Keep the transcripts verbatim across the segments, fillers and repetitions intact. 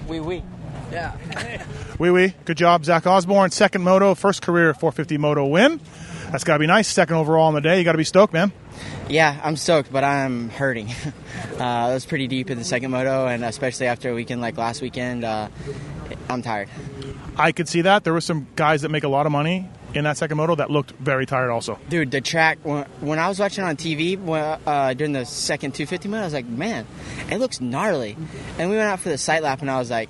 Wee wee. Yeah. Wee wee. Good job, Zach Osborne. Second moto, first career four fifty moto win. That's got to be nice. Second overall on the day. You got to be stoked, man. Yeah, I'm stoked, but I'm hurting. uh, I was pretty deep in the second moto, and especially after a weekend like last weekend, uh, I'm tired. I could see that. There were some guys that make a lot of money in that second moto that looked very tired also. Dude, the track, when, when I was watching on T V uh, during the second two fifty moto, I was like, man, it looks gnarly. And we went out for the sight lap, and I was like,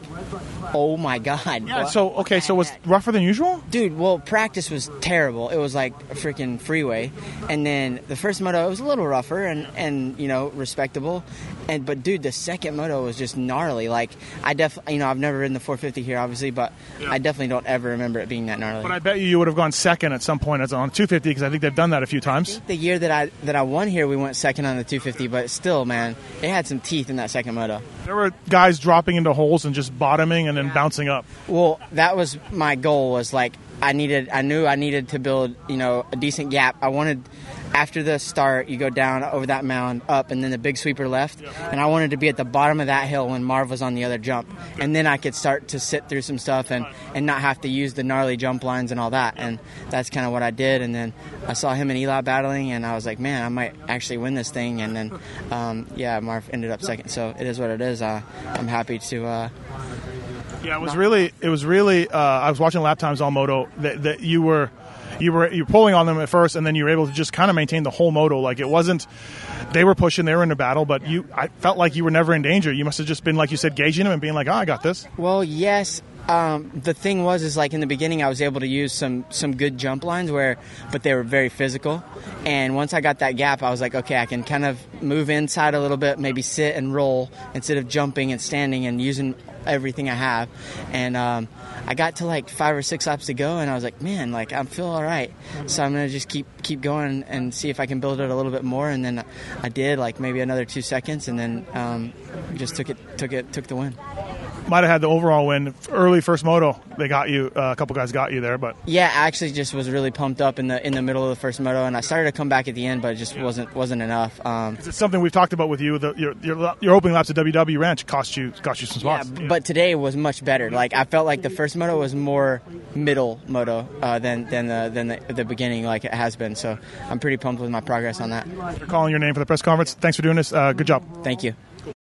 oh my God. Yeah, so, okay, so was it rougher than usual? Dude, well, practice was terrible. It was like a freaking freeway. And then the first moto, it was a little rougher and, and you know, respectable. And But, dude, the second moto was just gnarly. Like, I definitely, you know, I've never ridden the four fifty here, obviously, but yeah. I definitely don't ever remember it being that gnarly. But I bet you you would have gone second at some point on two fifty because I think they've done that a few times. I think the year that I that I won here, we went second on the two fifty, but still, man, it had some teeth in that second moto. There were guys dropping into holes and just bottoming and then yeah. bouncing up. Well, that was my goal. Was like I needed, I knew I needed to build, you know, a decent gap. I wanted. After the start, you go down over that mound, up, and then the big sweeper left. And I wanted to be at the bottom of that hill when Marv was on the other jump. And then I could start to sit through some stuff and, and not have to use the gnarly jump lines and all that. And that's kind of what I did. And then I saw him and Eli battling, and I was like, man, I might actually win this thing. And then, um, yeah, Marv ended up second. So it is what it is. Uh, I'm happy to... Uh, yeah, it was really... It was really uh, I was watching lap times on Moto that, that you were... You were you were pulling on them at first, and then you were able to just kind of maintain the whole moto. Like it wasn't, they were pushing, they were in a battle, but you, I felt like you were never in danger. You must have just been, like you said, gauging them and being like, oh, I got this. Well, yes. Um, the thing was, is like in the beginning, I was able to use some some good jump lines where, but they were very physical. And once I got that gap, I was like, okay, I can kind of move inside a little bit, maybe sit and roll instead of jumping and standing and using everything I have. And um, I got to like five or six laps to go, and I was like, man, like I feel all right. So I'm gonna just keep keep going and see if I can build it a little bit more. And then I did, like maybe another two seconds, and then um, just took it took it took the win. Might have had the overall win. Early first moto, they got you. Uh, a couple guys got you there, but yeah, I actually just was really pumped up in the in the middle of the first moto, and I started to come back at the end, but it just wasn't wasn't enough. Um, it's something we've talked about with you. The, your, your your opening laps at W W Ranch cost you cost you some spots. Yeah, but today was much better. Like I felt like the first moto was more middle moto uh, than than the than the, the beginning, like it has been. So I'm pretty pumped with my progress on that. You're calling your name for the press conference. Thanks for doing this. Uh, good job. Thank you.